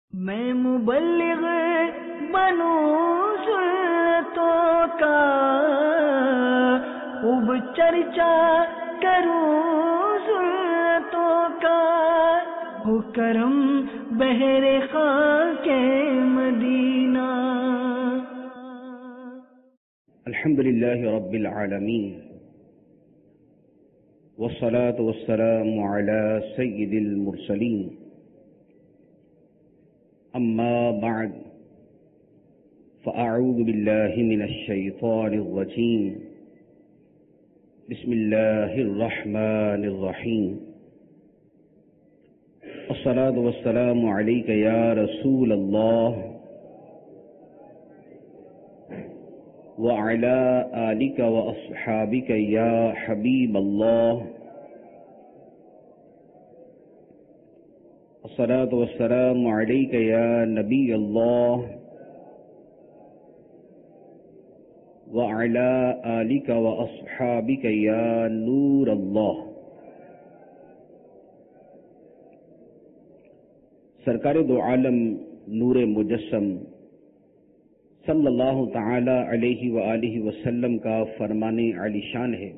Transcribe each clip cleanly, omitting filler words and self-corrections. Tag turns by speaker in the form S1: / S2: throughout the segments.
S1: میں مبلغ بنوں سنتوں کا، خوب چرچا کروں سنتوں کا، ہو کرم بہر خاک مدینہ۔
S2: الحمدللہ رب العالمین، والصلاة والسلام على سید المرسلین، اما بعد فاعوذ باللہ من الشیطان الرجیم، بسم اللہ الرحمن الرحیم، الصلاة والسلام علیک یا رسول اللہ وعلى آلك وأصحابك يا حبيب الله، الصلاة والسلام عليك يا نبي الله وعلى آلك وأصحابك يا نور الله۔ سرکار دو عالم نور مجسم صلی اللہ تعالی علیہ وآلہ وسلم کا فرمان عالی شان ہے،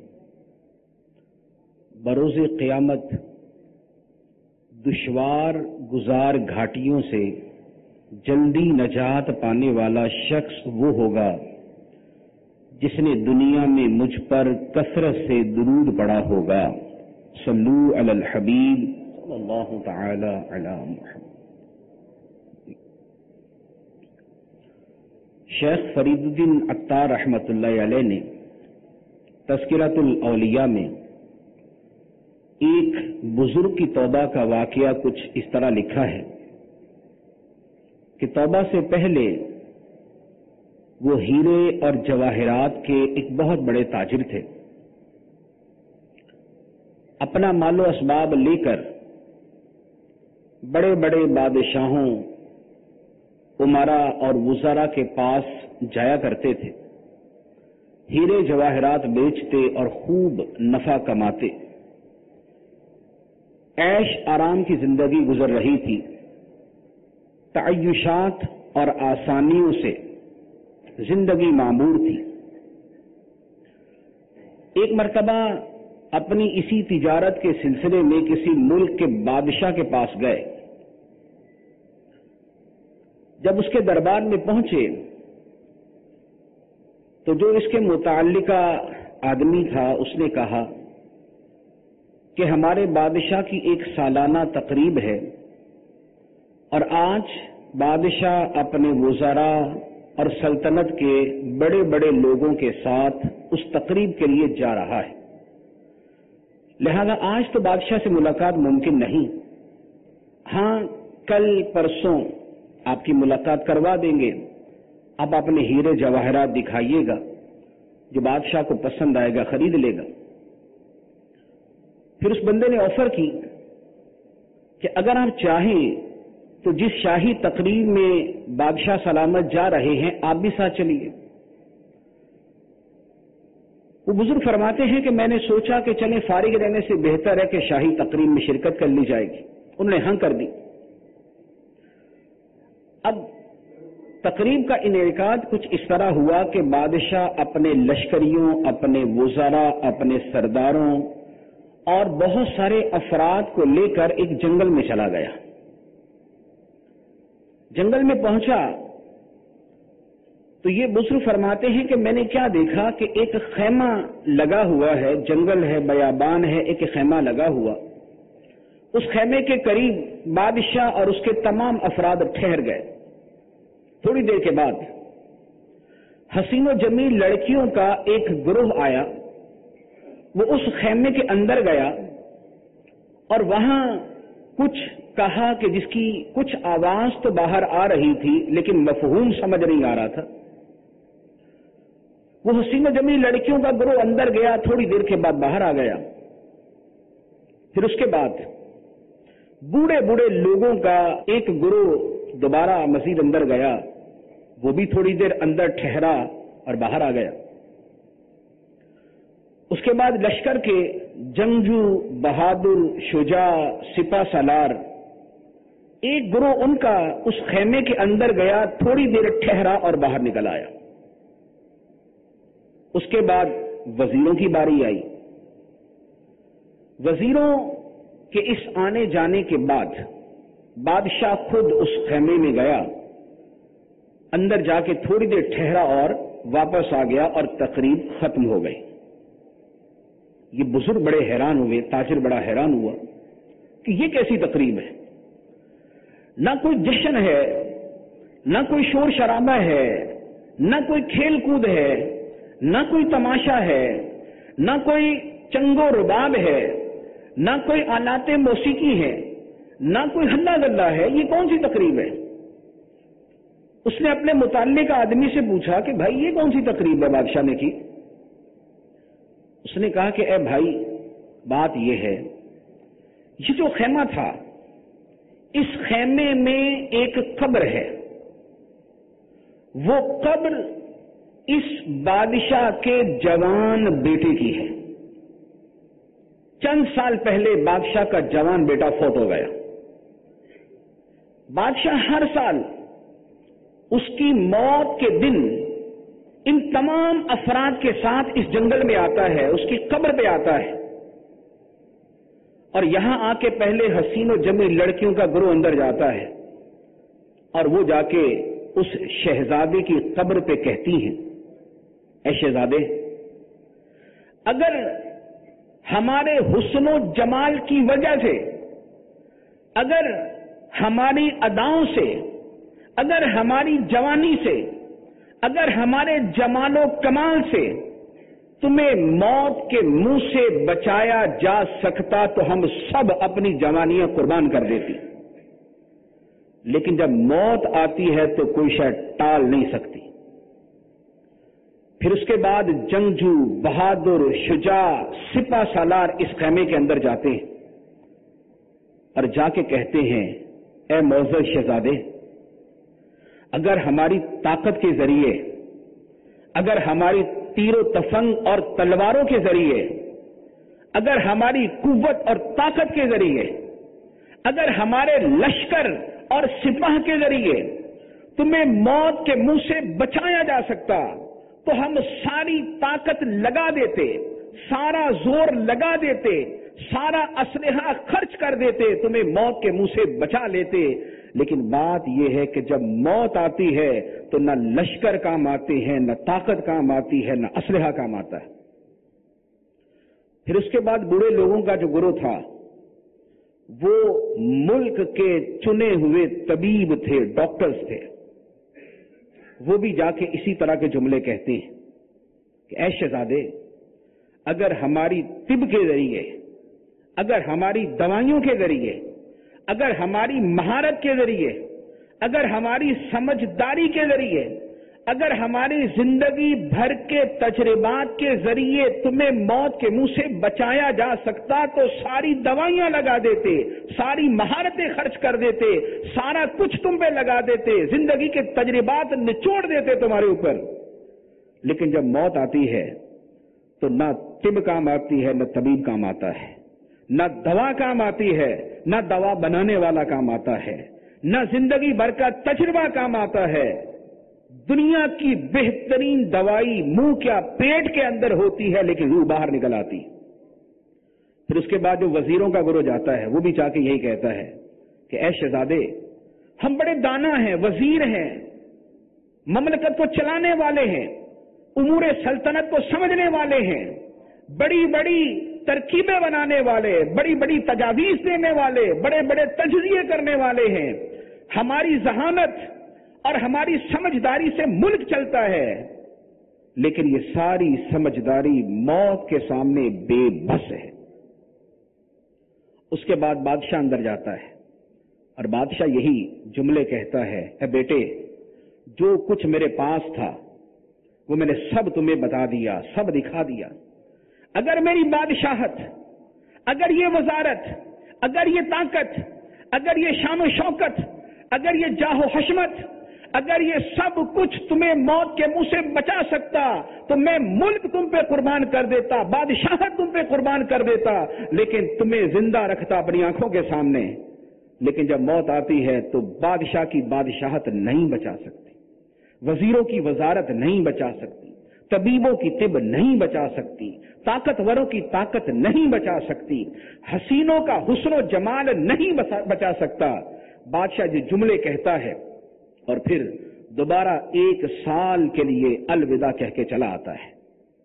S2: بروز قیامت دشوار گزار گھاٹیوں سے جلدی نجات پانے والا شخص وہ ہوگا جس نے دنیا میں مجھ پر کثرت سے درود پڑھا ہوگا۔ صلو علی الحبیب صلی اللہ تعالی علی محمد۔ شیخ فرید الدین عطار رحمۃ اللہ علیہ نے تذکرۃ الاولیاء میں ایک بزرگ کی توبہ کا واقعہ کچھ اس طرح لکھا ہے کہ توبہ سے پہلے وہ ہیرے اور جواہرات کے ایک بہت بڑے تاجر تھے۔ اپنا مال و اسباب لے کر بڑے بڑے بادشاہوں، امراء اور وزراء کے پاس جایا کرتے تھے، ہیرے جواہرات بیچتے اور خوب نفع کماتے۔ عیش آرام کی زندگی گزر رہی تھی، تعیشات اور آسانیوں سے زندگی معمور تھی۔ ایک مرتبہ اپنی اسی تجارت کے سلسلے میں کسی ملک کے بادشاہ کے پاس گئے۔ جب اس کے دربار میں پہنچے تو جو اس کے متعلقہ آدمی تھا اس نے کہا کہ ہمارے بادشاہ کی ایک سالانہ تقریب ہے اور آج بادشاہ اپنے وزراء اور سلطنت کے بڑے بڑے لوگوں کے ساتھ اس تقریب کے لیے جا رہا ہے، لہذا آج تو بادشاہ سے ملاقات ممکن نہیں، ہاں کل پرسوں آپ کی ملاقات کروا دیں گے، آپ اپنے ہیرے جواہرات دکھائیے گا، جو بادشاہ کو پسند آئے گا خرید لے گا۔ پھر اس بندے نے آفر کی کہ اگر آپ چاہیں تو جس شاہی تقریب میں بادشاہ سلامت جا رہے ہیں آپ بھی ساتھ چلیے۔ وہ بزرگ فرماتے ہیں کہ میں نے سوچا کہ چلیں فارغ رہنے سے بہتر ہے کہ شاہی تقریب میں شرکت کر لی جائے گی۔ انہوں نے ہاں کر دی۔ اب تقریب کا انعقاد کچھ اس طرح ہوا کہ بادشاہ اپنے لشکریوں، اپنے وزراء، اپنے سرداروں اور بہت سارے افراد کو لے کر ایک جنگل میں چلا گیا۔ جنگل میں پہنچا تو یہ بزرگ فرماتے ہیں کہ میں نے کیا دیکھا کہ ایک خیمہ لگا ہوا ہے، جنگل ہے، بیابان ہے، ایک خیمہ لگا ہوا۔ اس خیمے کے قریب بادشاہ اور اس کے تمام افراد ٹھہر گئے۔ تھوڑی دیر کے بعد حسین و جمیل لڑکیوں کا ایک گروہ آیا، وہ اس خیمے کے اندر گیا اور وہاں کچھ کہا کہ جس کی کچھ آواز تو باہر آ رہی تھی لیکن مفہوم سمجھ نہیں آ رہا تھا۔ وہ حسین و جمیل لڑکیوں کا گروہ اندر گیا، تھوڑی دیر کے بعد باہر آ گیا۔ پھر اس کے بعد بوڑھے بوڑھے لوگوں کا ایک گروہ دوبارہ مزید اندر گیا، وہ بھی تھوڑی دیر اندر ٹھہرا اور باہر آ گیا۔ اس کے بعد لشکر کے جنگجو، بہادر، شجاع، سپہ سالار ایک گروہ ان کا اس خیمے کے اندر گیا، تھوڑی دیر ٹھہرا اور باہر نکل آیا۔ اس کے بعد وزیروں کی باری آئی۔ وزیروں کے اس آنے جانے کے بعد بادشاہ خود اس خیمے میں گیا، اندر جا کے تھوڑی دیر ٹھہرا اور واپس آ گیا اور تقریب ختم ہو گئی۔ یہ بزرگ بڑے حیران ہوئے، تاجر بڑا حیران ہوا کہ یہ کیسی تقریب ہے، نہ کوئی جشن ہے، نہ کوئی شور شرابہ ہے، نہ کوئی کھیل کود ہے، نہ کوئی تماشا ہے، نہ کوئی چنگ و رباب ہے، نہ کوئی آلات موسیقی ہے، نہ کوئی ہلا گلا ہے، یہ کون سی تقریب ہے؟ اس نے اپنے متعلقہ آدمی سے پوچھا کہ بھائی یہ کون سی تقریب ہے بادشاہ نے کی؟ اس نے کہا کہ اے بھائی، بات یہ ہے، یہ جو خیمہ تھا، اس خیمے میں ایک قبر ہے، وہ قبر اس بادشاہ کے جوان بیٹے کی ہے۔ چند سال پہلے بادشاہ کا جوان بیٹا فوت ہو گیا۔ بادشاہ ہر سال اس کی موت کے دن ان تمام افراد کے ساتھ اس جنگل میں آتا ہے، اس کی قبر پہ آتا ہے، اور یہاں آ کے پہلے حسین و جمیل لڑکیوں کا گروہ اندر جاتا ہے، اور وہ جا کے اس شہزادے کی قبر پہ کہتی ہیں، اے شہزادے، اگر ہمارے حسن و جمال کی وجہ سے، اگر ہماری اداؤں سے، اگر ہماری جوانی سے، اگر ہمارے جمال و کمال سے تمہیں موت کے منہ سے بچایا جا سکتا تو ہم سب اپنی جوانیاں قربان کر دیتی، لیکن جب موت آتی ہے تو کوئی شے ٹال نہیں سکتی۔ پھر اس کے بعد جنگجو، بہادر، شجاع، سپہ سالار اس خیمے کے اندر جاتے ہیں اور جا کے کہتے ہیں، اے معزز شہزادے، اگر ہماری طاقت کے ذریعے، اگر ہماری تیر و تفنگ اور تلواروں کے ذریعے، اگر ہماری قوت اور طاقت کے ذریعے، اگر ہمارے لشکر اور سپاہ کے ذریعے تمہیں موت کے منہ سے بچایا جا سکتا تو ہم ساری طاقت لگا دیتے، سارا زور لگا دیتے، سارا اسلحہ خرچ کر دیتے، تمہیں موت کے منہ سے بچا لیتے۔ لیکن بات یہ ہے کہ جب موت آتی ہے تو نہ لشکر کام آتے ہیں، نہ طاقت کام آتی ہے، نہ اسلحہ کام آتا ہے۔ پھر اس کے بعد بوڑھے لوگوں کا جو گروہ تھا، وہ ملک کے چنے ہوئے طبیب تھے، ڈاکٹرز تھے، وہ بھی جا کے اسی طرح کے جملے کہتے ہیں کہ اے شہزادے، اگر ہماری طب کے ذریعے، اگر ہماری دوائیوں کے ذریعے، اگر ہماری مہارت کے ذریعے، اگر ہماری سمجھداری کے ذریعے، اگر ہماری زندگی بھر کے تجربات کے ذریعے تمہیں موت کے منہ سے بچایا جا سکتا تو ساری دوائیاں لگا دیتے، ساری مہارتیں خرچ کر دیتے، سارا کچھ تم پہ لگا دیتے، زندگی کے تجربات نچوڑ دیتے تمہارے اوپر۔ لیکن جب موت آتی ہے تو نہ طب کام آتی ہے، نہ طبیب کام آتا ہے، نہ دوا کام آتی ہے، نہ دوا بنانے والا کام آتا ہے، نہ زندگی بھر کا تجربہ کام آتا ہے۔ دنیا کی بہترین دوائی منہ کیا پیٹ کے اندر ہوتی ہے، لیکن روح باہر نکل آتی۔ پھر اس کے بعد جو وزیروں کا گروہ جاتا ہے، وہ بھی چاہ کے یہی کہتا ہے کہ اے شہزادے، ہم بڑے دانا ہیں، وزیر ہیں، مملکت کو چلانے والے ہیں، امور سلطنت کو سمجھنے والے ہیں، بڑی بڑی ترکیبیں بنانے والے، بڑی بڑی تجاویز دینے والے، بڑے بڑے تجزیے کرنے والے ہیں، ہماری ذہانت اور ہماری سمجھداری سے ملک چلتا ہے، لیکن یہ ساری سمجھداری موت کے سامنے بے بس ہے۔ اس کے بعد بادشاہ اندر جاتا ہے اور بادشاہ یہی جملے کہتا ہے، اے بیٹے، جو کچھ میرے پاس تھا وہ میں نے سب تمہیں بتا دیا، سب دکھا دیا۔ اگر میری بادشاہت، اگر یہ وزارت، اگر یہ طاقت، اگر یہ شان و شوکت، اگر یہ جاہ و حشمت، اگر یہ سب کچھ تمہیں موت کے منہ سے بچا سکتا تو میں ملک تم پہ قربان کر دیتا، بادشاہت تم پہ قربان کر دیتا، لیکن تمہیں زندہ رکھتا اپنی آنکھوں کے سامنے، لیکن جب موت آتی ہے تو بادشاہ کی بادشاہت نہیں بچا سکتی، وزیروں کی وزارت نہیں بچا سکتی، طبیبوں کی طب نہیں بچا سکتی، طاقتوروں کی طاقت نہیں بچا سکتی، حسینوں کا حسن و جمال نہیں بچا سکتا۔ بادشاہ جو جملے کہتا ہے اور پھر دوبارہ 1 سال کے لیے الوداع کہہ کے چلا آتا ہے۔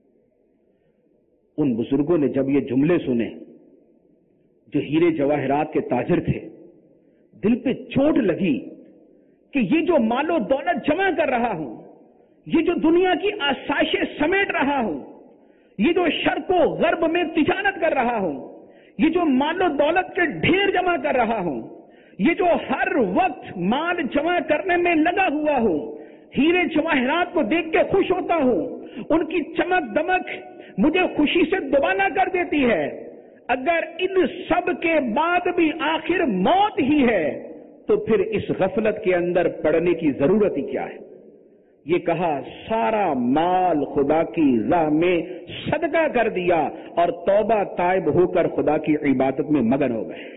S2: ان بزرگوں نے جب یہ جملے سنے، جو ہیرے جواہرات کے تاجر تھے، دل پہ چوٹ لگی کہ یہ جو مال و دولت جمع کر رہا ہوں، یہ جو دنیا کی آسائشیں سمیٹ رہا ہوں، یہ جو شرق و غرب میں تجارت کر رہا ہوں، یہ جو مال و دولت کے ڈھیر جمع کر رہا ہوں، یہ جو ہر وقت مال جمع کرنے میں لگا ہوا ہوں، ہیرے جواہرات کو دیکھ کے خوش ہوتا ہوں، ان کی چمک دمک مجھے خوشی سے دوبالا کر دیتی ہے، اگر ان سب کے بعد بھی آخر موت ہی ہے تو پھر اس غفلت کے اندر پڑنے کی ضرورت ہی کیا ہے؟ یہ کہا سارا مال خدا کی راہ میں صدقہ کر دیا اور توبہ تائب ہو کر خدا کی عبادت میں مگن ہو گئے۔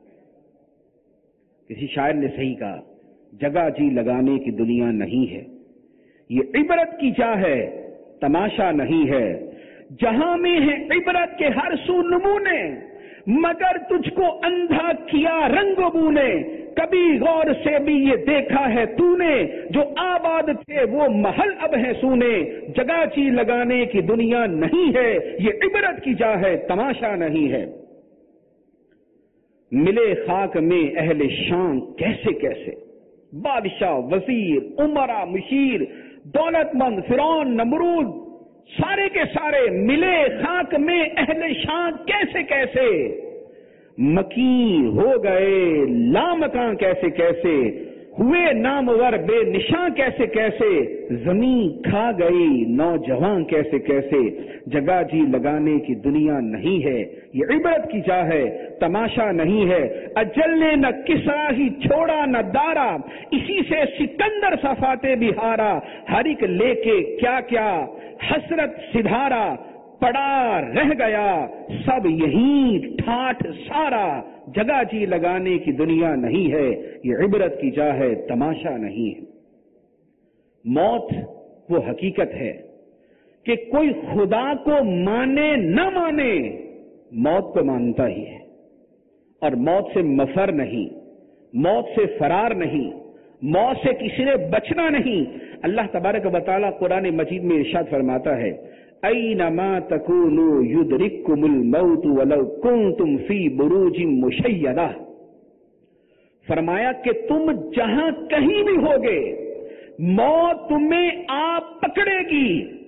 S2: کسی شاعر نے صحیح کہا، جگہ جی لگانے کی دنیا نہیں ہے، یہ عبرت کی جا ہے، تماشا نہیں ہے، جہاں میں ہے عبرت کے ہر سو نمونے، مگر تجھ کو اندھا کیا رنگ و بو نے، کبھی غور سے بھی یہ دیکھا ہے تو نے، جو آباد تھے وہ محل اب ہے سونے، جگہ چی لگانے کی دنیا نہیں ہے، یہ عبرت کی جا ہے، تماشا نہیں ہے۔ ملے خاک میں اہل شان کیسے کیسے، بادشاہ، وزیر، امرا، مشیر، دولت مند، فرعون، نمرود، سارے کے سارے ملے خاک میں اہل شان کیسے کیسے، مکی ہو گئے لامکاں کیسے کیسے، ہوئے نامور بے نشاں کیسے کیسے، زمین کھا گئی نوجوان کیسے کیسے، جگہ جی لگانے کی دنیا نہیں ہے، یہ عبرت کی جا ہے، تماشا نہیں ہے۔ اجل نے نہ کسرا ہی چھوڑا نہ دارا، اسی سے سکندر صفاتے بہارا، ہر ایک لے کے کیا کیا حسرت سدھارا، پڑا رہ گیا سب یہیں ٹھاٹھ سارا، جگہ جی لگانے کی دنیا نہیں ہے، یہ عبرت کی جا ہے، تماشا نہیں ہے۔ موت وہ حقیقت ہے کہ کوئی خدا کو مانے نہ مانے، موت کو مانتا ہی ہے، اور موت سے مفر نہیں، موت سے فرار نہیں، موت سے کسی نے بچنا نہیں۔ اللہ تبارک و تعالی قرآن مجید میں ارشاد فرماتا ہے، اینما تکونوا یدرککم الموت ولو کنتم فی بروج مشیدہ، فرمایا کہ تم جہاں کہیں بھی ہوگے موت تمہیں آپ پکڑے گی،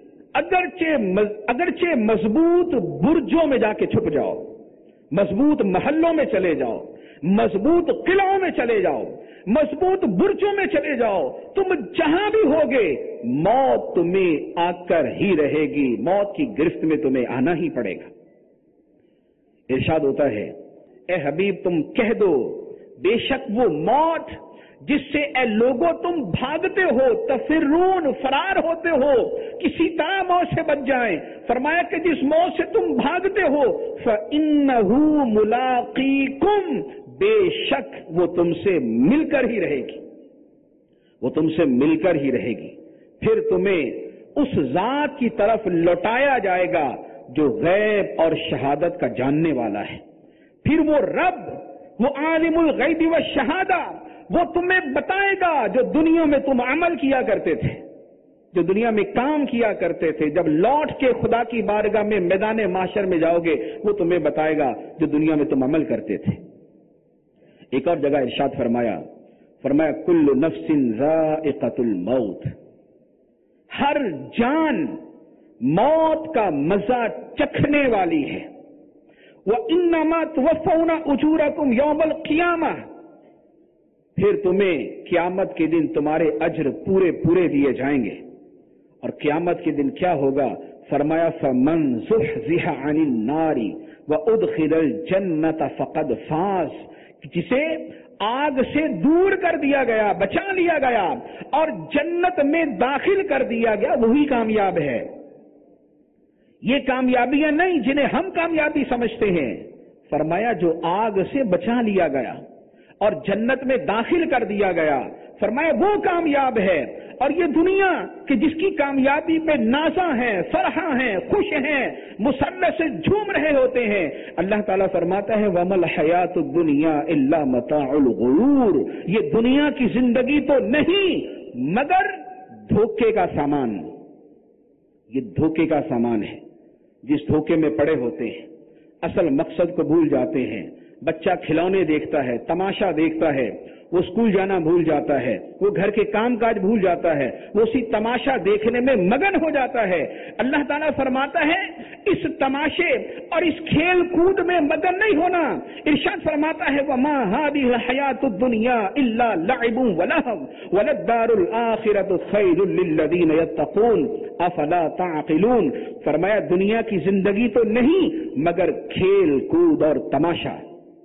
S2: اگرچہ مضبوط برجوں میں جا کے چھپ جاؤ، مضبوط محلوں میں چلے جاؤ، مضبوط قلعوں میں چلے جاؤ، مضبوط برجوں میں چلے جاؤ، تم جہاں بھی ہوگے موت تمہیں آ کر ہی رہے گی، موت کی گرفت میں تمہیں آنا ہی پڑے گا۔ ارشاد ہوتا ہے، اے حبیب تم کہہ دو بے شک وہ موت جس سے اے لوگوں تم بھاگتے ہو، تفرون فرار ہوتے ہو، کسی طرح موت سے بچ جائیں، فرمایا کہ جس موت سے تم بھاگتے ہو فَإِنَّهُ مُلَاقِيكُمْ، بے شک وہ تم سے مل کر ہی رہے گی، وہ تم سے مل کر ہی رہے گی، پھر تمہیں اس ذات کی طرف لوٹایا جائے گا جو غیب اور شہادت کا جاننے والا ہے، پھر وہ رب، وہ عالم الغیب والشہادہ، وہ تمہیں بتائے گا جو دنیا میں تم عمل کیا کرتے تھے، جو دنیا میں کام کیا کرتے تھے، جب لوٹ کے خدا کی بارگاہ میں میدان محشر میں جاؤ گے وہ تمہیں بتائے گا جو دنیا میں تم عمل کرتے تھے۔ ایک اور جگہ ارشاد فرمایا کل نفس ذائقۃ الموت، ہر جان موت کا مزہ چکھنے والی ہے، وَإِنَّمَا تُوَفَّوْنَ أُجُورَكُمْ يَوْمَ الْقِيَامَةِ، پھر تمہیں قیامت کے دن تمہارے اجر پورے پورے دیے جائیں گے۔ اور قیامت کے دن کیا ہوگا؟ فرمایا فَمَنْ زُحْزِحَ عَنِ النَّارِ وَأُدْخِلَ الْجَنَّةَ فَقَدْ فَازَ، جسے آگ سے دور کر دیا گیا، بچا لیا گیا اور جنت میں داخل کر دیا گیا، وہی کامیاب ہے۔ یہ کامیابیاں نہیں جنہیں ہم کامیابی سمجھتے ہیں، فرمایا جو آگ سے بچا لیا گیا اور جنت میں داخل کر دیا گیا. فرمایا وہ کامیاب ہے. اور یہ دنیا کہ جس کی کامیابی پہ نازاں ہیں, فرحاں ہیں, خوش ہیں, مسرت سے جھوم رہے ہوتے ہیں. اللہ تعالیٰ فرماتا ہے وَمَا الْحَيَاةُ الدُّنْيَا إِلَّا مَتَاعُ الْغُرُورِ, یہ دنیا کی زندگی تو نہیں مگر دھوکے کا سامان. یہ دھوکے کا سامان ہے جس دھوکے میں پڑے ہوتے ہیں, اصل مقصد کو بھول جاتے ہیں. بچہ کھلونے دیکھتا ہے, تماشا دیکھتا ہے, وہ اسکول جانا بھول جاتا ہے, وہ گھر کے کام کاج بھول جاتا ہے, وہ اسی تماشا دیکھنے میں مگن ہو جاتا ہے. اللہ تعالیٰ فرماتا ہے اس تماشے اور اس کھیل کود میں مگن نہیں ہونا. ارشاد فرماتا ہے وَمَا هَٰذِهِ الْحَيَاةُ الدُّنْيَا إِلَّا لَعِبٌ وَلَهْوٌ وَلَلدَّارُ الْآخِرَةُ خَيْرٌ لِّلَّذِينَ يَتَّقُونَ أَفَلَا تَعْقِلُونَ. فرمایا دنیا کی زندگی تو نہیں مگر کھیل کود اور تماشا,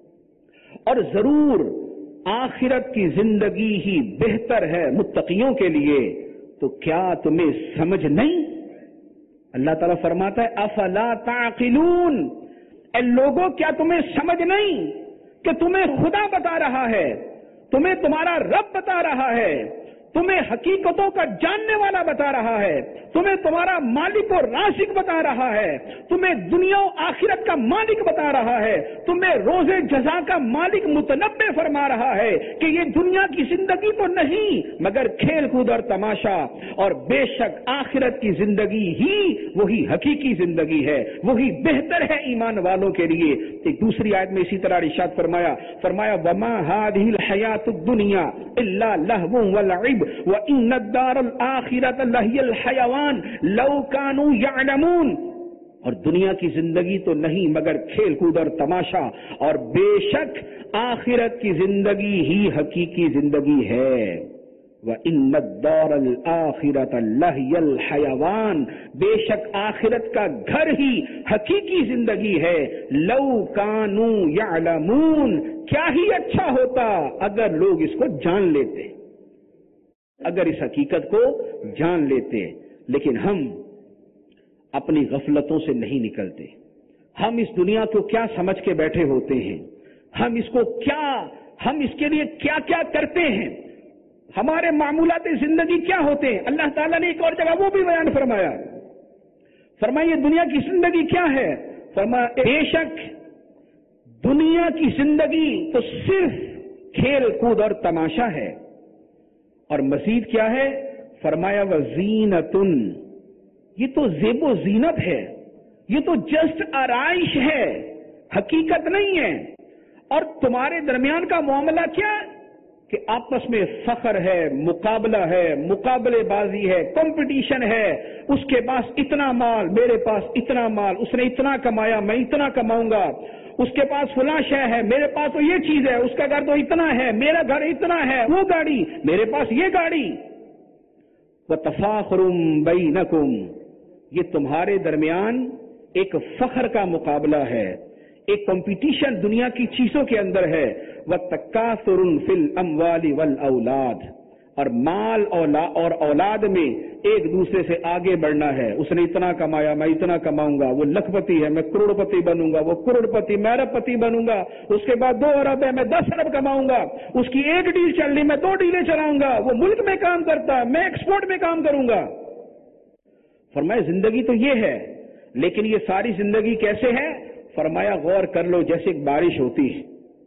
S2: اور ضرور آخرت کی زندگی ہی بہتر ہے متقیوں کے لیے. تو کیا تمہیں سمجھ نہیں؟ اللہ تعالیٰ فرماتا ہے افلا تعقلون, اے لوگوں کیا تمہیں سمجھ نہیں کہ تمہیں خدا بتا رہا ہے, تمہیں تمہارا رب بتا رہا ہے, تمہیں حقیقتوں کا جاننے والا بتا رہا ہے, تمہیں تمہارا مالک اور رازق بتا رہا ہے, تمہیں دنیا و آخرت کا مالک بتا رہا ہے, تمہیں روز جزا کا مالک متنبع فرما رہا ہے کہ یہ دنیا کی زندگی تو نہیں مگر کھیل کود اور تماشا, اور بے شک آخرت کی زندگی ہی وہی حقیقی زندگی ہے, وہی بہتر ہے ایمان والوں کے لیے. ایک دوسری آیت میں اسی طرح ارشاد فرمایا وَمَا هَٰذِهِ الْحَيَاةُ الدُّنْيَا إِلَّا لَهْوٌ وَلَعِبٌ وَإِنَّ الدَّارَ الْآخِرَةَ لَهِيَ الْحَيَوَانُ لَوْ كَانُوا يَعْلَمُونَ. اور دنیا کی زندگی تو نہیں مگر کھیل کود اور تماشا, اور بے شک آخرت کی زندگی ہی حقیقی زندگی ہے. وَإِنَّ الدَّارَ الْآخِرَةَ لَهِيَ الْحَيَوَانُ, بے شک آخرت کا گھر ہی حقیقی زندگی ہے. لَوْ كَانُوا يَعْلَمُونَ, کیا ہی اچھا ہوتا اگر لوگ اس کو جان لیتے, اگر اس حقیقت کو جان لیتے. لیکن ہم اپنی غفلتوں سے نہیں نکلتے. ہم اس دنیا کو کیا سمجھ کے بیٹھے ہوتے ہیں, ہم اس کے لیے کیا کیا کرتے ہیں, ہمارے معمولات زندگی کیا ہوتے ہیں. اللہ تعالیٰ نے ایک اور جگہ وہ بھی بیان فرمایا یہ دنیا کی زندگی کیا ہے. فرمایا بے شک دنیا کی زندگی تو صرف کھیل کود اور تماشا ہے. اور مزید کیا ہے, فرمایا وزینتن, یہ تو زیب و زینت ہے, یہ تو جسٹ آرائش ہے, حقیقت نہیں ہے. اور تمہارے درمیان کا معاملہ کیا کہ آپس میں فخر ہے, مقابلہ ہے, مقابلے بازی ہے, کمپٹیشن ہے. اس کے پاس اتنا مال, میرے پاس اتنا مال, اس نے اتنا کمایا, میں اتنا کماؤں گا. اس کے پاس فلاں شے ہے, میرے پاس تو یہ چیز ہے, اس کا گھر تو اتنا ہے, میرا گھر اتنا ہے, وہ گاڑی, میرے پاس یہ گاڑی. وَتَفَاخُرٌ بَيْنَكُمْ, یہ تمہارے درمیان ایک فخر کا مقابلہ ہے, ایک کمپٹیشن دنیا کی چیزوں کے اندر ہے. وَتَكَاثُرٌ فِي الْأَمْوَالِ وَالْأَوْلَادِ, اور مال اور اولاد میں ایک دوسرے سے آگے بڑھنا ہے. اس نے اتنا کمایا, میں اتنا کماؤں گا, وہ لکھ پتی ہے, میں کروڑ پتی بنوں گا, وہ کروڑ پتی میں ارب پتی بنوں گا, اس کے بعد 2 ارب ہے, میں 10 ارب کماؤں گا, اس کی ایک ڈیل چل رہی, میں 2 ڈیلیں چلاؤں گا, وہ ملک میں کام کرتا ہے, میں ایکسپورٹ میں کام کروں گا. فرمایا زندگی تو یہ ہے, لیکن یہ ساری زندگی کیسے ہے. فرمایا غور کر لو, جیسے ایک بارش ہوتی ہے,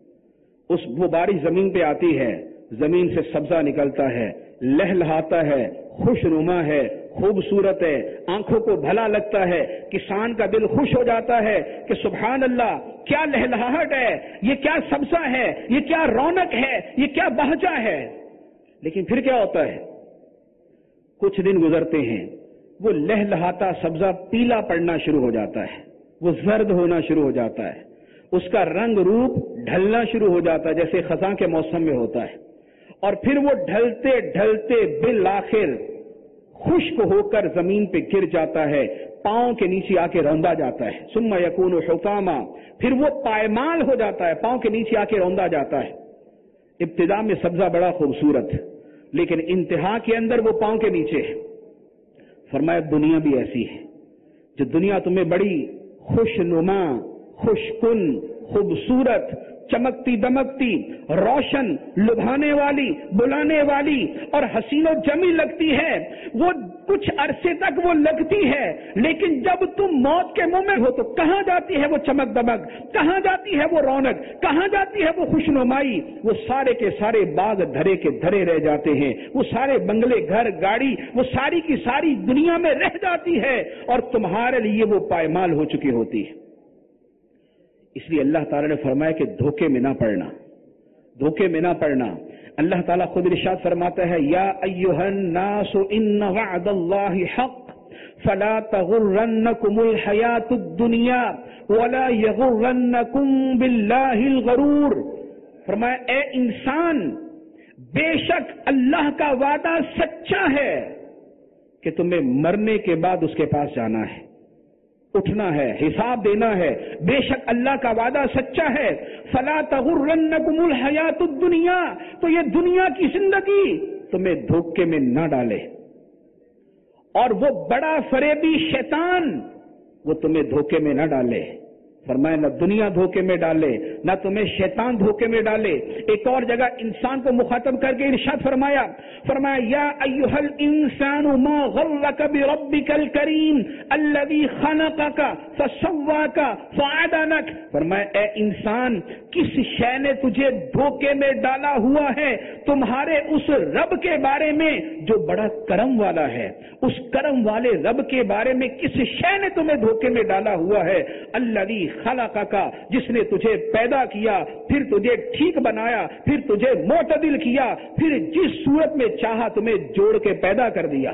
S2: وہ بارش زمین پہ آتی ہے, زمین سے سبزہ نکلتا ہے, لہلہاتا ہے, خوش نما ہے, خوبصورت ہے, آنکھوں کو بھلا لگتا ہے, کسان کا دل خوش ہو جاتا ہے کہ سبحان اللہ کیا لہلہاہٹ ہے, یہ کیا سبزہ ہے, یہ کیا رونق ہے, یہ کیا بہجہ ہے. لیکن پھر کیا ہوتا ہے, کچھ دن گزرتے ہیں, وہ لہلہاتا سبزہ پیلا پڑنا شروع ہو جاتا ہے, وہ زرد ہونا شروع ہو جاتا ہے, اس کا رنگ روپ ڈھلنا شروع ہو جاتا ہے جیسے خزاں کے موسم میں ہوتا ہے. اور پھر وہ ڈھلتے ڈھلتے بالآخر خشک ہو کر زمین پہ گر جاتا ہے, پاؤں کے نیچے آ کے روندا جاتا ہے. ثم یکون حطاما, پھر وہ پائمال ہو جاتا ہے, پاؤں کے نیچے آ کے روندا جاتا ہے. ابتدا میں سبزہ بڑا خوبصورت, لیکن انتہا کے اندر وہ پاؤں کے نیچے ہے. فرمایا دنیا بھی ایسی ہے, جو دنیا تمہیں بڑی خوش نما, خوش کن, خوبصورت, چمکتی دمکتی، روشن، لبھانے والی، بلانے والی اور حسین و جمی لگتی ہے، وہ کچھ عرصے تک وہ لگتی ہے، لیکن جب تم موت کے منہ میں ہو تو کہاں جاتی ہے وہ چمک دمک، کہاں جاتی ہے وہ رونق، کہاں جاتی ہے وہ خوشنمائی؟ وہ سارے کے سارے باغ دھرے کے دھرے رہ جاتے ہیں، وہ سارے بنگلے، گھر، گاڑی، وہ ساری کی ساری دنیا میں رہ جاتی ہے اور تمہارے لیے وہ پائمال ہو چکی ہوتی ہے۔ اس لیے اللہ تعالیٰ نے فرمایا کہ دھوکے میں نہ پڑنا، دھوکے میں نہ پڑنا۔ اللہ تعالیٰ خود ارشاد فرماتا ہے، یا ایھا الناس ان وعد اللہ حق فلا تغرنکم الحیاۃ الدنیا ولا یغرنکم باللہ الغرور۔ فرمایا اے انسان، بے شک اللہ کا وعدہ سچا ہے کہ تمہیں مرنے کے بعد اس کے پاس جانا ہے، اٹھنا ہے، حساب دینا ہے۔ بے شک اللہ کا وعدہ سچا ہے۔ فلا تغرنکم الحیات الدنیا، تو یہ دنیا کی زندگی تمہیں دھوکے میں نہ ڈالے، اور وہ بڑا فریبی شیطان وہ تمہیں دھوکے میں نہ ڈالے۔ فرمایا نہ دنیا دھوکے میں ڈالے، نہ تمہیں شیطان دھوکے میں ڈالے۔ ایک اور جگہ انسان کو مخاطب کر کے ارشاد فرمایا یا ایھا الانسان ما غرک بربک الکریم الذی خلقک فسواک فعدلک۔ فرمایا اے انسان، کس شے نے تجھے دھوکے میں ڈالا ہوا ہے تمہارے اس رب کے بارے میں جو بڑا کرم والا ہے؟ اس کرم والے رب کے بارے میں کس شے نے تمہیں دھوکے میں ڈالا ہوا ہے؟ الذی خلقک، جس نے تجھے پیدا کیا، پھر تجھے ٹھیک بنایا، پھر تجھے معتدل کیا، پھر جس صورت میں چاہا تمہیں جوڑ کے پیدا کر دیا۔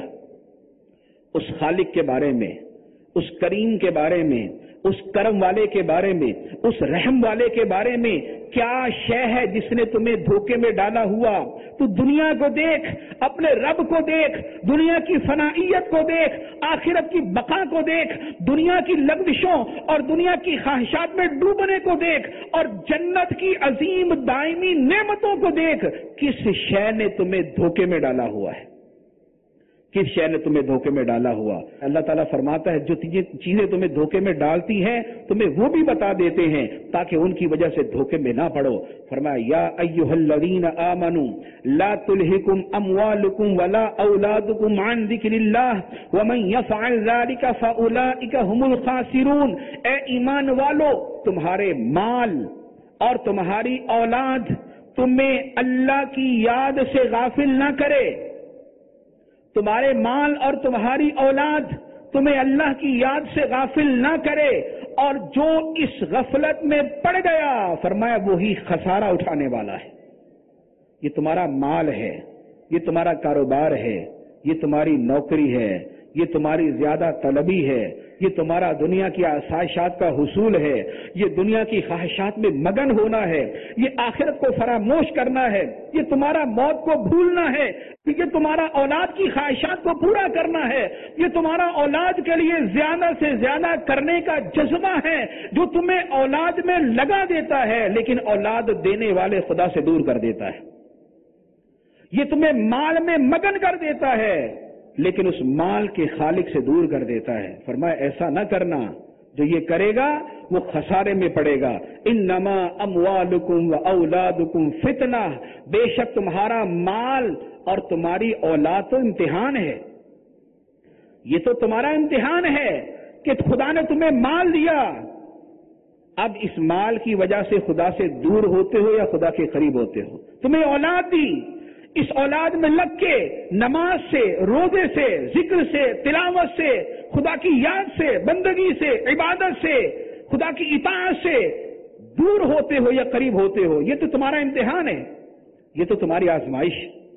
S2: اس خالق کے بارے میں، اس کریم کے بارے میں، اس کرم والے کے بارے میں، اس رحم والے کے بارے میں کیا شے ہے جس نے تمہیں دھوکے میں ڈالا ہوا؟ تو دنیا کو دیکھ، اپنے رب کو دیکھ، دنیا کی فنائیت کو دیکھ، آخرت کی بقا کو دیکھ، دنیا کی لغزشوں اور دنیا کی خواہشات میں ڈوبنے کو دیکھ، اور جنت کی عظیم دائمی نعمتوں کو دیکھ۔ کس شے نے تمہیں دھوکے میں ڈالا ہوا ہے؟ کس شے نے تمہیں دھوکے میں ڈالا ہوا؟ اللہ تعالیٰ فرماتا ہے جو چیزیں تمہیں دھوکے میں ڈالتی ہیں تمہیں وہ بھی بتا دیتے ہیں تاکہ ان کی وجہ سے دھوکے میں نہ پڑو۔ فرمایا یا ایھا الذین آمنوا لا تلہکم اموالکم ولا اولادکم عن ذکر اللہ ومن یفعل ذلک فاولئک هم الخاسرون۔ اے ایمان والو، تمہارے مال اور تمہاری اولاد تمہیں اللہ کی یاد سے غافل نہ کرے، تمہارے مال اور تمہاری اولاد تمہیں اللہ کی یاد سے غافل نہ کرے، اور جو اس غفلت میں پڑ گیا فرمایا وہی خسارہ اٹھانے والا ہے۔ یہ تمہارا مال ہے، یہ تمہارا کاروبار ہے، یہ تمہاری نوکری ہے، یہ تمہاری زیادہ طلبی ہے، یہ تمہارا دنیا کی آسائشات کا حصول ہے، یہ دنیا کی خواہشات میں مگن ہونا ہے، یہ آخرت کو فراموش کرنا ہے، یہ تمہارا موت کو بھولنا ہے، یہ تمہارا اولاد کی خواہشات کو پورا کرنا ہے، یہ تمہارا اولاد کے لیے زیادہ سے زیادہ کرنے کا جذبہ ہے جو تمہیں اولاد میں لگا دیتا ہے لیکن اولاد دینے والے خدا سے دور کر دیتا ہے۔ یہ تمہیں مال میں مگن کر دیتا ہے لیکن اس مال کے خالق سے دور کر دیتا ہے۔ فرمایا ایسا نہ کرنا، جو یہ کرے گا وہ خسارے میں پڑے گا۔ انما اموالکم و اولادکم فتنہ، بے شک تمہارا مال اور تمہاری اولاد تو امتحان ہے۔ یہ تو تمہارا امتحان ہے کہ خدا نے تمہیں مال دیا، اب اس مال کی وجہ سے خدا سے دور ہوتے ہو یا خدا کے قریب ہوتے ہو۔ تمہیں اولاد دی، اس اولاد میں لگ کے نماز سے، روزے سے، ذکر سے، تلاوت سے، خدا کی یاد سے، بندگی سے، عبادت سے، خدا کی اطاعت سے دور ہوتے ہو یا قریب ہوتے ہو۔ یہ تو تمہارا امتحان ہے، یہ تو تمہاری آزمائش۔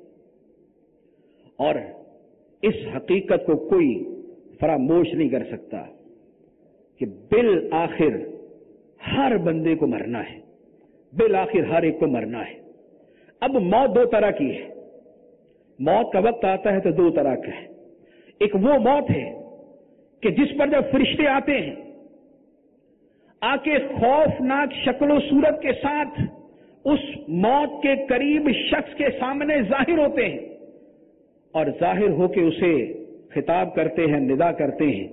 S2: اور اس حقیقت کو کوئی فراموش نہیں کر سکتا کہ بالآخر ہر بندے کو مرنا ہے، بالآخر ہر ایک کو مرنا ہے۔ اب موت دو طرح کی ہے، موت کا وقت آتا ہے تو دو طرح کا ہے۔ ایک وہ موت ہے کہ جس پر جب فرشتے آتے ہیں آ کے خوفناک شکل و صورت کے ساتھ اس موت کے قریب شخص کے سامنے ظاہر ہوتے ہیں اور ظاہر ہو کے اسے خطاب کرتے ہیں، ندا کرتے ہیں،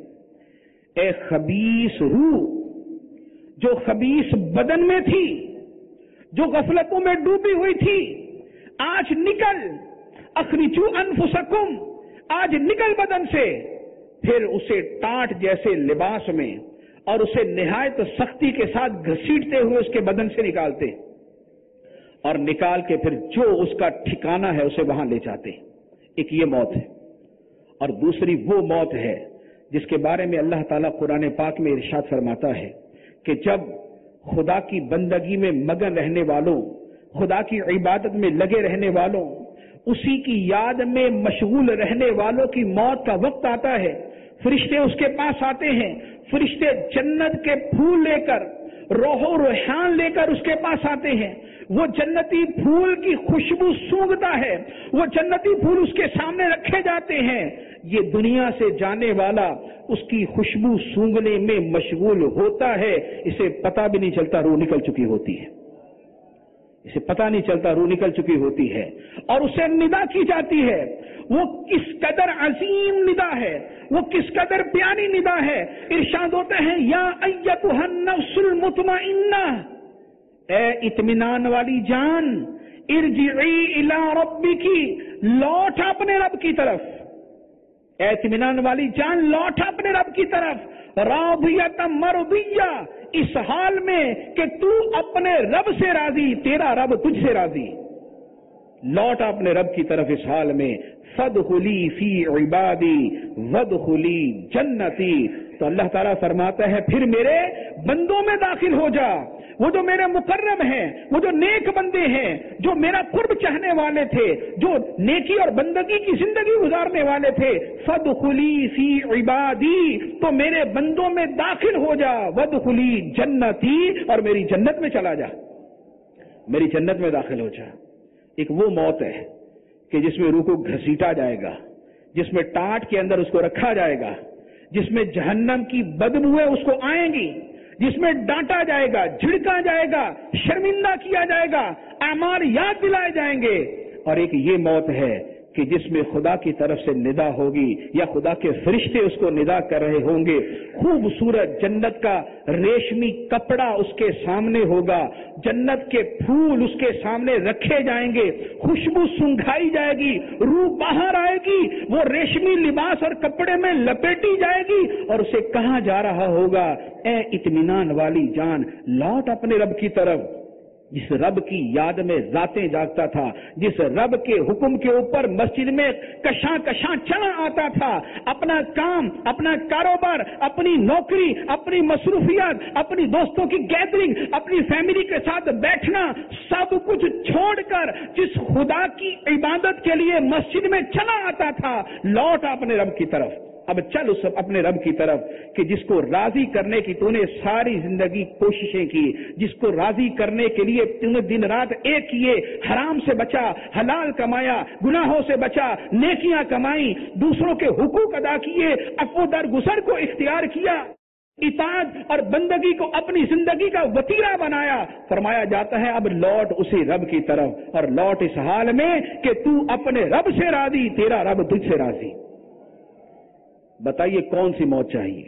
S2: اے خبیث روح جو خبیث بدن میں تھی جو غفلتوں میں ڈوبی ہوئی تھی، آج نکل، اخرجو انفسکم، آج نکل بدن سے. پھر اسے ٹاٹ جیسے لباس میں اور اسے نہایت سختی کے ساتھ گھسیٹتے ہوئے اس کے بدن سے نکالتے اور نکال کے پھر جو اس کا ٹھکانہ ہے اسے وہاں لے جاتے. ایک یہ موت ہے، اور دوسری وہ موت ہے جس کے بارے میں اللہ تعالیٰ قرآن پاک میں ارشاد فرماتا ہے کہ جب خدا کی بندگی میں مگن رہنے والوں، خدا کی عبادت میں لگے رہنے والوں، اسی کی یاد میں مشغول رہنے والوں کی موت کا وقت آتا ہے، فرشتے اس کے پاس آتے ہیں، فرشتے جنت کے پھول لے کر، روح و ریحان لے کر اس کے پاس آتے ہیں. وہ جنتی پھول کی خوشبو سونگھتا ہے، وہ جنتی پھول اس کے سامنے رکھے جاتے ہیں. یہ دنیا سے جانے والا اس کی خوشبو سونگھنے میں مشغول ہوتا ہے، اسے پتہ بھی نہیں چلتا روح نکل چکی ہوتی ہے، اسے پتہ نہیں چلتا روح نکل چکی ہوتی ہے. اور اسے ندا کی جاتی ہے. وہ کس قدر عظیم ندا ہے، وہ کس قدر پیاری ندا ہے. ارشاد ہوتے ہیں یا ایتھا النفس المطمئنہ، اے اطمینان والی جان، ارجعی الی ربک، لوٹ اپنے رب کی طرف. اے اطمینان والی جان، لوٹ اپنے رب کی طرف. راضیۃ مرضیہ، اس حال میں کہ تو اپنے رب سے راضی، تیرا رب تجھ سے راضی. لوٹ اپنے رب کی طرف اس حال میں. فادخلی فی عبادی وادخلی جنتی. تو اللہ تعالیٰ فرماتا ہے پھر میرے بندوں میں داخل ہو جا. وہ جو میرے مقرب ہیں، وہ جو نیک بندے ہیں، جو میرا قرب چاہنے والے تھے، جو نیکی اور بندگی کی زندگی گزارنے والے تھے. فادخلی فی عبادی، تو میرے بندوں میں داخل ہو جا. وادخلی جنتی، اور میری جنت میں چلا جا، میری جنت میں داخل ہو جا. ایک وہ موت ہے کہ جس میں روح کو گھسیٹا جائے گا، جس میں ٹاٹ کے اندر اس کو رکھا جائے گا، جس میں جہنم کی بدبوئیں اس کو آئیں گی، جس میں ڈانٹا جائے گا، جھڑکا جائے گا، شرمندہ کیا جائے گا، اعمال یاد دلائے جائیں گے. اور ایک یہ موت ہے کہ جس میں خدا کی طرف سے ندا ہوگی یا خدا کے فرشتے اس کو ندا کر رہے ہوں گے. خوبصورت جنت کا ریشمی کپڑا اس کے سامنے ہوگا، جنت کے پھول اس کے سامنے رکھے جائیں گے، خوشبو سنگھائی جائے گی، روح باہر آئے گی، وہ ریشمی لباس اور کپڑے میں لپیٹی جائے گی، اور اسے کہا جا رہا ہوگا اے اطمینان والی جان، لوٹ اپنے رب کی طرف. جس رب کی یاد میں ذاتیں جاگتا تھا، جس رب کے حکم کے اوپر مسجد میں کشاں کشاں چلا آتا تھا، اپنا کام، اپنا کاروبار، اپنی نوکری، اپنی مصروفیات، اپنی دوستوں کی گیدرنگ، اپنی فیملی کے ساتھ بیٹھنا، سب کچھ چھوڑ کر جس خدا کی عبادت کے لیے مسجد میں چلا آتا تھا، لوٹ اپنے رب کی طرف. اب چل اس اپنے رب کی طرف کہ جس کو راضی کرنے کی تو نے ساری زندگی کوششیں کی، جس کو راضی کرنے کے لیے تو نے دن رات ایک کیے، حرام سے بچا، حلال کمایا، گناہوں سے بچا، نیکیاں کمائی، دوسروں کے حقوق ادا کیے، عفو درگزر کو اختیار کیا، اطاعت اور بندگی کو اپنی زندگی کا وتیرہ بنایا. فرمایا جاتا ہے اب لوٹ اسی رب کی طرف، اور لوٹ اس حال میں کہ تو اپنے رب سے راضی، تیرا رب تجھ سے راضی. بتائیے کون سی موت چاہیے؟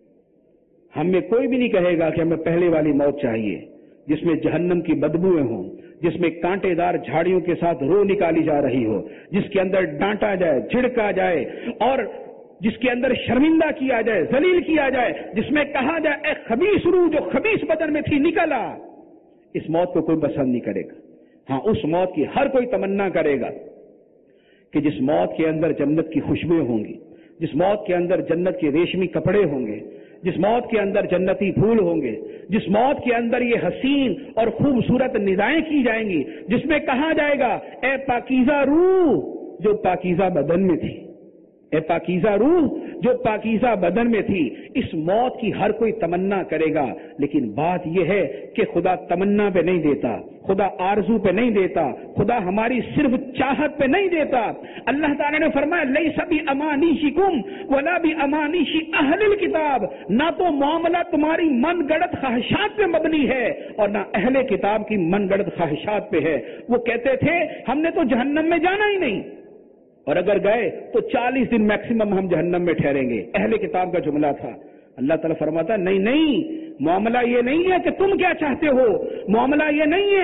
S2: ہم میں کوئی بھی نہیں کہے گا کہ ہمیں پہلے والی موت چاہیے جس میں جہنم کی بدبوئیں ہوں، جس میں کانٹے دار جھاڑیوں کے ساتھ روح نکالی جا رہی ہو، جس کے اندر ڈانٹا جائے، جھڑکا جائے، اور جس کے اندر شرمندہ کیا جائے، ذلیل کیا جائے، جس میں کہا جائے اے خبیث روح جو خبیث بدن میں تھی نکل آ. اس موت کو کوئی پسند نہیں کرے گا. ہاں، اس موت کی ہر کوئی تمنا کرے گا کہ جس موت کے اندر جنت کی خوشبوئیں ہوں گی، جس موت کے اندر جنت کے ریشمی کپڑے ہوں گے، جس موت کے اندر جنتی پھول ہوں گے، جس موت کے اندر یہ حسین اور خوبصورت ندائیں کی جائیں گی، جس میں کہا جائے گا اے پاکیزہ روح جو پاکیزہ بدن میں تھی، اے پاکیزہ روح جو پاکیزہ بدن میں تھی. اس موت کی ہر کوئی تمنا کرے گا. لیکن بات یہ ہے کہ خدا تمنا پہ نہیں دیتا، خدا آرزو پہ نہیں دیتا، خدا ہماری صرف چاہت پہ نہیں دیتا. اللہ تعالیٰ نے فرمایا لیس بامانیکم ولا بامانیش اہل الکتاب، نہ تو معاملہ تمہاری من گڑت خواہشات پہ مبنی ہے اور نہ اہل کتاب کی من گڑت خواہشات پہ ہے. وہ کہتے تھے ہم نے تو جہنم میں جانا ہی نہیں، اور اگر گئے تو 40 دن میکسیمم ہم جہنم میں ٹھہریں گے. اہل کتاب کا جملہ تھا. اللہ تعالیٰ فرماتا نہیں، معاملہ یہ نہیں ہے کہ تم کیا چاہتے ہو، معاملہ یہ نہیں ہے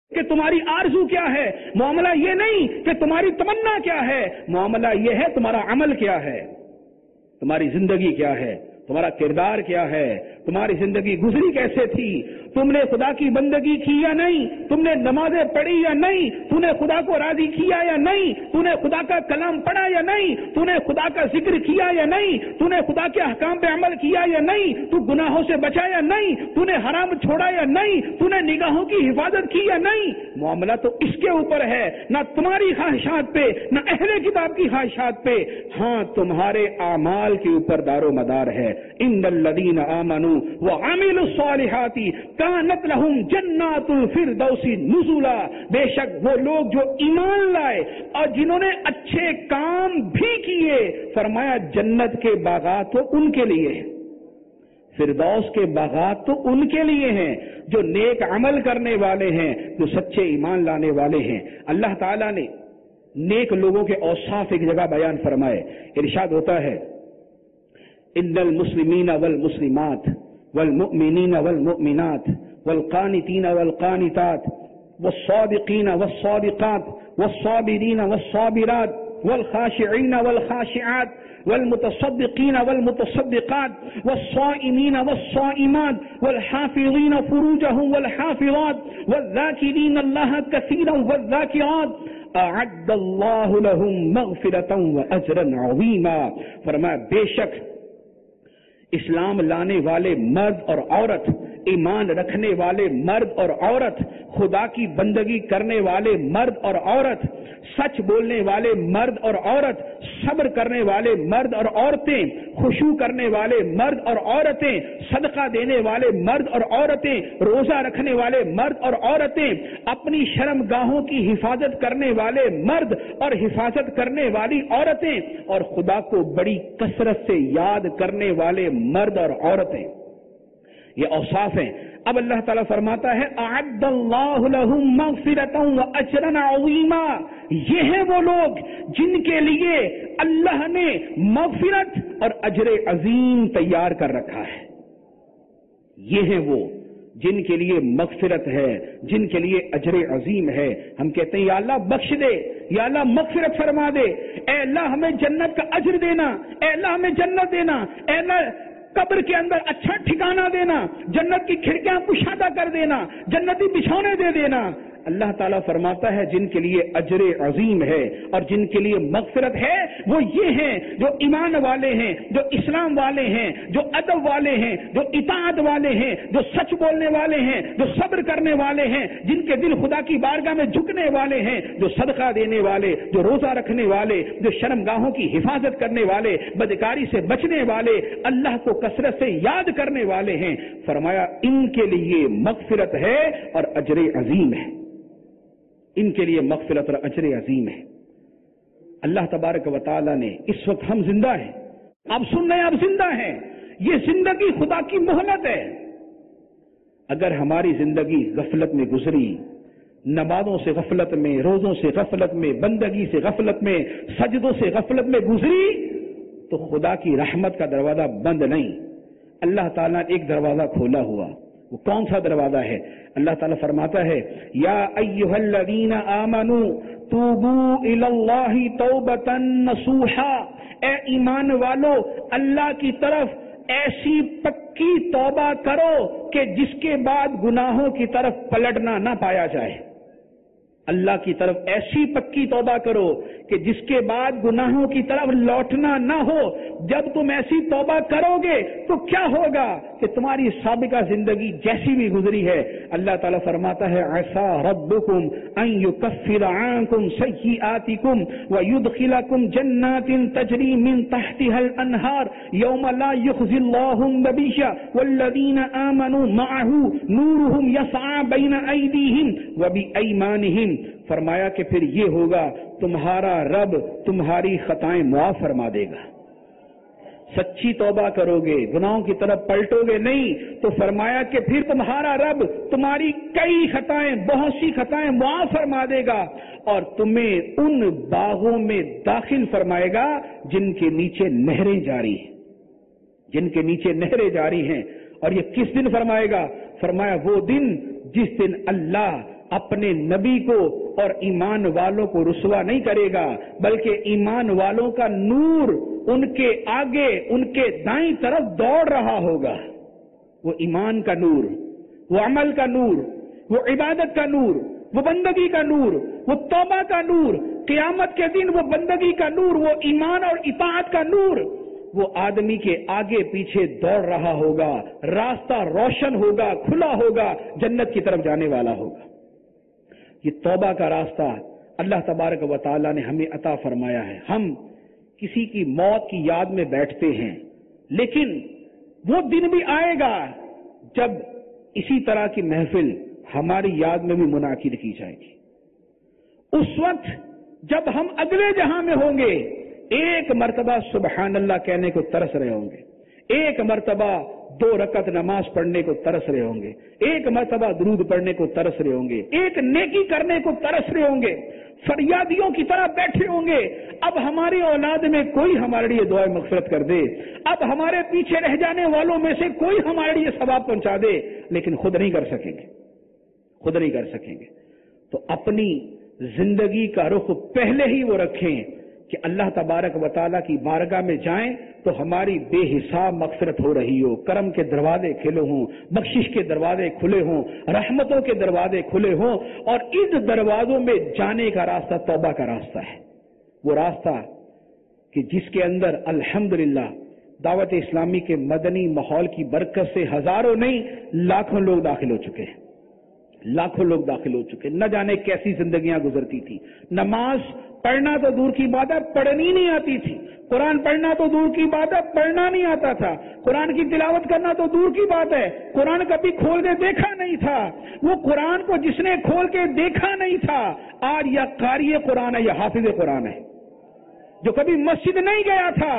S2: کہ تمہاری آرزو کیا ہے، معاملہ یہ نہیں کہ تمہاری تمنا کیا ہے، معاملہ یہ ہے تمہارا عمل کیا ہے، تمہاری زندگی کیا ہے، تمہارا کردار کیا ہے، تمہاری زندگی گزری کیسے تھی، تم نے خدا کی بندگی کی یا نہیں، تم نے نمازیں پڑھی یا نہیں، تو نے خدا کو راضی کیا یا نہیں، تو نے خدا کا کلام پڑھا یا نہیں، تو نے خدا کا ذکر کیا یا نہیں، تو نے خدا کے احکام پہ عمل کیا یا نہیں، تو گناہوں سے بچا یا نہیں، تو نے حرام چھوڑا یا نہیں، تو نے نگاہوں کی حفاظت کی یا نہیں۔ معاملہ تو اس کے اوپر ہے، نہ تمہاری خواہشات پہ، نہ اہل کتاب کی خواہشات پہ، ہاں تمہارے اعمال کے اوپر دار و مدار ہے۔ ان الذین آمنوا وعملوا الصالحات کانت لہم جنات الفردوس نزلا، بے شک وہ لوگ جو ایمان لائے اور جنہوں نے اچھے کام بھی کیے، فرمایا جنت کے باغات تو ان کے لیے ہیں، فردوس کے باغات تو ان کے لیے ہیں جو نیک عمل کرنے والے ہیں، جو سچے ایمان لانے والے ہیں۔ اللہ تعالیٰ نے نیک لوگوں کے اوصاف ایک جگہ بیان فرمائے، ارشاد ہوتا ہے ان المسلمین والمسلمات والمؤمنین والمؤمنات والقانتین والقانتات والصادقین والصادقات والصابرین والصابرات والخاشعین والخاشعات والمتصدقین والمتصدقات والصائمین والصائمات والحافظین فروجهم والحافظات والذاکرین اللہ کثیرا والذاکرات اعد اللہ لهم مغفرة واجرا عظیما۔ فرمایا بے شک اسلام لانے والے مرد اور عورت، ایمان رکھنے والے مرد اور عورت، خدا کی بندگی کرنے والے مرد اور عورت، سچ بولنے والے مرد اور عورت، صبر کرنے والے مرد اور عورتیں، خشوع کرنے والے مرد اور عورتیں، صدقہ دینے والے مرد اور عورتیں، روزہ رکھنے والے مرد اور عورتیں، اپنی شرم گاہوں کی حفاظت کرنے والے مرد اور حفاظت کرنے والی عورتیں، اور خدا کو بڑی کثرت سے یاد کرنے والے مرد اور عورتیں، یہ اوصاف ہیں۔ اب اللہ تعالیٰ فرماتا ہے اعد اللہ لہم مغفرۃ واجرا عظیما، یہ ہیں وہ لوگ جن کے لیے اللہ نے مغفرت اور اجر عظیم تیار کر رکھا ہے۔ یہ ہیں وہ جن کے لیے مغفرت ہے، جن کے لیے اجر عظیم ہے۔ ہم کہتے ہیں یا اللہ بخش دے، یا اللہ مغفرت فرما دے، اے اللہ ہمیں جنت کا اجر دینا، اے اللہ ہمیں جنت دینا، اے اللہ قبر کے اندر اچھا ٹھکانہ دینا، جنت کی کھڑکیاں کشادہ کر دینا، جنتی بچھونے دے دینا۔ اللہ تعالیٰ فرماتا ہے جن کے لیے اجر عظیم ہے اور جن کے لیے مغفرت ہے وہ یہ ہیں جو ایمان والے ہیں، جو اسلام والے ہیں، جو ادب والے ہیں، جو اطاعت والے ہیں، جو سچ بولنے والے ہیں، جو صبر کرنے والے ہیں، جن کے دل خدا کی بارگاہ میں جھکنے والے ہیں، جو صدقہ دینے والے، جو روزہ رکھنے والے، جو شرمگاہوں کی حفاظت کرنے والے، بدکاری سے بچنے والے، اللہ کو کثرت سے یاد کرنے والے ہیں۔ فرمایا ان کے لیے مغفرت ہے اور اجر عظیم ہے، ان کے لیے مغفرت اور اجر عظیم ہے۔ اللہ تبارک و تعالی نے اس وقت ہم زندہ ہیں، آپ سن رہے ہیں، آپ زندہ ہیں، یہ زندگی خدا کی مہلت ہے۔ اگر ہماری زندگی غفلت میں گزری، نمازوں سے غفلت میں، روزوں سے غفلت میں، بندگی سے غفلت میں، سجدوں سے غفلت میں گزری تو خدا کی رحمت کا دروازہ بند نہیں، اللہ تعالیٰ نے ایک دروازہ کھولا ہوا۔ وہ کون سا دروازہ ہے؟ اللہ تعالیٰ فرماتا ہے یا ایھا الذین آمنوا توبوا الی اللہ توبۃ نصوحا، اے ایمان والو اللہ کی طرف ایسی پکی توبہ کرو کہ جس کے بعد گناہوں کی طرف پلٹنا نہ پایا جائے۔ اللہ کی طرف ایسی پکی توبہ کرو کہ جس کے بعد گناہوں کی طرف لوٹنا نہ ہو۔ جب تم ایسی توبہ کرو گے تو کیا ہوگا کہ تمہاری سابقہ زندگی جیسی بھی گزری ہے، اللہ تعالیٰ فرماتا ہے عسیٰ ربکم ان یکفر عنکم سیئاتکم ویدخلکم جنات تجری من تحتها الانہار یوم لا یخزی اللہ النبی والذین آمنوا معه نورهم یسعی بین ایدیہم وبایمانہم۔ فرمایا کہ پھر یہ ہوگا تمہارا رب تمہاری خطائیں معاف فرما دے گا۔ سچی توبہ کرو گے، گناہوں کی طرف پلٹو گے نہیں تو فرمایا کہ پھر تمہارا رب تمہاری کئی خطائیں، بہت سی خطائیں معاف فرما دے گا اور تمہیں ان باغوں میں داخل فرمائے گا جن کے نیچے نہریں جاری ہیں، جن کے نیچے نہریں جاری ہیں۔ اور یہ کس دن فرمائے گا؟ فرمایا وہ دن جس دن اللہ اپنے نبی کو اور ایمان والوں کو رسوا نہیں کرے گا، بلکہ ایمان والوں کا نور ان کے آگے، ان کے دائیں طرف دوڑ رہا ہوگا۔ وہ ایمان کا نور، وہ عمل کا نور، وہ عبادت کا نور، وہ بندگی کا نور، وہ توبہ کا نور، قیامت کے دن وہ بندگی کا نور، وہ ایمان اور اطاعت کا نور، وہ آدمی کے آگے پیچھے دوڑ رہا ہوگا، راستہ روشن ہوگا، کھلا ہوگا، جنت کی طرف جانے والا ہوگا۔ یہ توبہ کا راستہ اللہ تبارک و تعالی نے ہمیں عطا فرمایا ہے۔ ہم کسی کی موت کی یاد میں بیٹھتے ہیں، لیکن وہ دن بھی آئے گا جب اسی طرح کی محفل ہماری یاد میں بھی منعقد کی جائے گی۔ اس وقت جب ہم اگلے جہاں میں ہوں گے، ایک مرتبہ سبحان اللہ کہنے کو ترس رہے ہوں گے، ایک مرتبہ 2 رکعت نماز پڑھنے کو ترس رہے ہوں گے، ایک مرتبہ درود پڑھنے کو ترس رہے ہوں گے، ایک نیکی کرنے کو ترس رہے ہوں گے، فریادیوں کی طرح بیٹھے ہوں گے۔ اب ہماری اولاد میں کوئی ہمارے لیے دعائیں مغفرت کر دے، اب ہمارے پیچھے رہ جانے والوں میں سے کوئی ہمارے لیے ثواب پہنچا دے، لیکن خود نہیں کر سکیں گے، خود نہیں کر سکیں گے۔ تو اپنی زندگی کا رخ پہلے ہی وہ رکھیں کہ اللہ تبارک و تعالیٰ کی بارگاہ میں جائیں تو ہماری بے حساب مغفرت ہو رہی ہو، کرم کے دروازے کھلے ہوں، بخشش کے دروازے کھلے ہوں، رحمتوں کے دروازے کھلے ہوں، اور ان دروازوں میں جانے کا راستہ توبہ کا راستہ ہے۔ وہ راستہ کہ جس کے اندر الحمدللہ دعوت اسلامی کے مدنی ماحول کی برکت سے ہزاروں نہیں لاکھوں لوگ داخل ہو چکے ہیں، لاکھوں لوگ داخل ہو چکے، نہ جانے کیسی زندگیاں گزرتی تھی۔ نماز پڑھنا تو دور کی بات ہے، پڑھنی نہیں آتی تھی، قرآن پڑھنا تو دور کی بات ہے، پڑھنا نہیں آتا تھا، قرآن کی تلاوت کرنا تو دور کی بات ہے، قرآن کبھی کھول کے دیکھا نہیں تھا۔ وہ قرآن کو جس نے کھول کے دیکھا نہیں تھا، آج یا قاری قرآن ہے یا حافظ قرآن ہے۔ جو کبھی مسجد نہیں گیا تھا،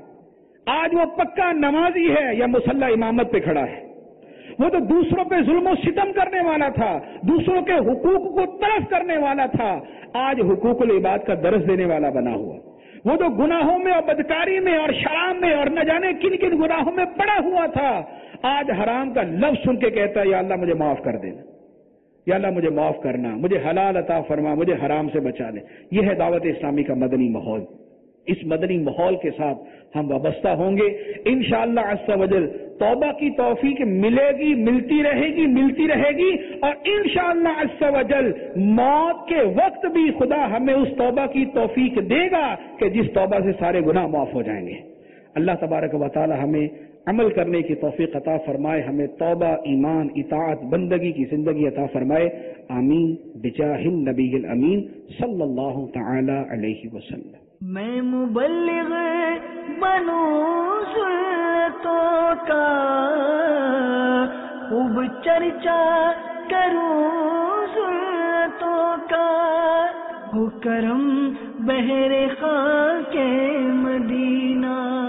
S2: آج وہ پکا نمازی ہے یا مصلی امامت پہ کھڑا ہے۔ وہ تو دوسروں پہ ظلم و ستم کرنے والا تھا، دوسروں کے حقوق کو تلف کرنے والا تھا، آج حقوق العباد کا درس دینے والا بنا ہوا۔ وہ تو گناہوں میں اور بدکاری میں اور شراب میں اور نہ جانے کن کن گناہوں میں پڑا ہوا تھا، آج حرام کا لفظ سن کے کہتا ہے یا اللہ مجھے معاف کر دینا، یا اللہ مجھے معاف کرنا، مجھے حلال عطا فرما، مجھے حرام سے بچا لے۔ یہ ہے دعوت اسلامی کا مدنی ماحول۔ اس مدنی ماحول کے ساتھ ہم وابستہ ہوں گے انشاءاللہ عز و جل۔ توبہ کی توفیق ملے گی، ملتی رہے گی، اور انشاءاللہ عز و جل موت کے وقت بھی خدا ہمیں اس توبہ کی توفیق دے گا کہ جس توبہ سے سارے گناہ معاف ہو جائیں گے۔ اللہ تبارک و تعالی ہمیں عمل کرنے کی توفیق عطا فرمائے، ہمیں توبہ، ایمان، اطاعت، بندگی کی زندگی عطا فرمائے، آمین بجاہ النبی الامین صلی اللہ تعالی علیہ وسلم۔
S1: میں مبلغ بنوں سنتوں کا، خوب چرچا کروں سنتوں کا، ہو کرم بہر خاک مدینہ۔